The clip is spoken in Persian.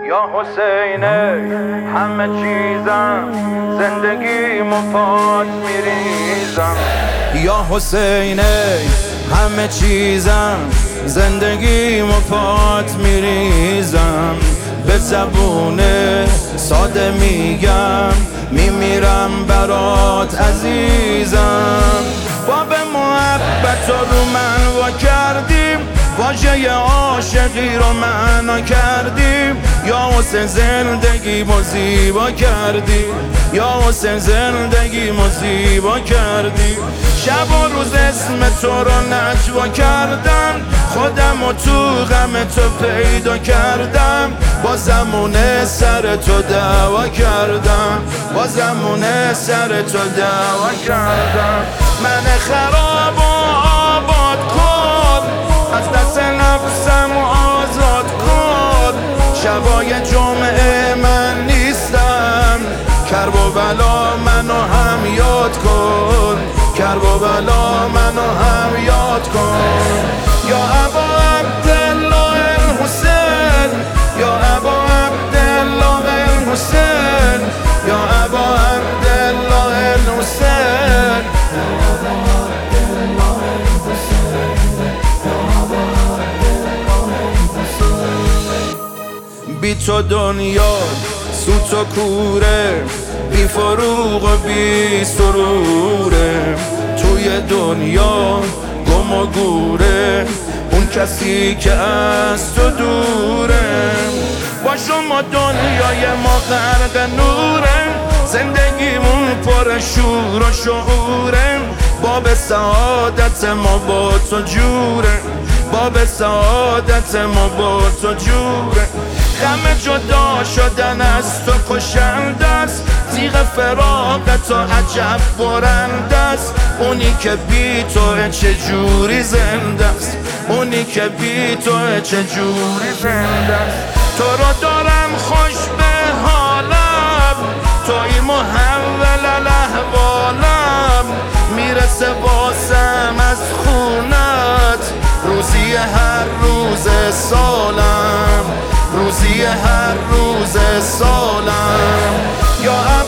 یا حسین همه چیزم زندگیمو پات میریزم. یا حسین همه چیزم زندگیمو پات میریزم. به زبون ساده میگم میمیرم برات عزیزم. باب محبت رو من وا کردیم، واژه عاشقی رو معنا کردیم. یا حسین زندگیمو زیبا کردی، یا حسین زندگیمو زیبا کردی. شب و روز اسم تو رو نجوا کردم، خودم و تو غم تو پیدا کردم. با زمونه سر تو دعوا کردم، با زمونه سر تو دعوا کردم. من خراب و آباد کن، از دست نفسم آزاد کن. شبای جمعه من نیستم، کرب و بلا منو هم یاد کن، کرب و بلا منو هم یاد کن. یا ابا عبدالله الحسین، یا ابا عبدالله الحسین، یا ابا عبدالله الحسین. بی تو دنیا سوت و کوره، بی فروغ و بی سروره. توی دنیا گم و گوره اون کسی که از تو دوره. با شما دنیای ما غرق نوره، زندگیمون پر شور و شعوره. باب سعادت ما با تو جوره، باب سعادت ما با تو جوره. غم جدا شدن از تو کشنده است، تیغ فراق تو عجب برنده است. اونی که بی تو چجوری زنده است، اونی که بی تو چجوری زنده است. تو رو دارم خوش به حالم، توی محول الاحوالم. میرسه واسم از خونت روزی هر روز سالم، روزی هر روز سالم. یا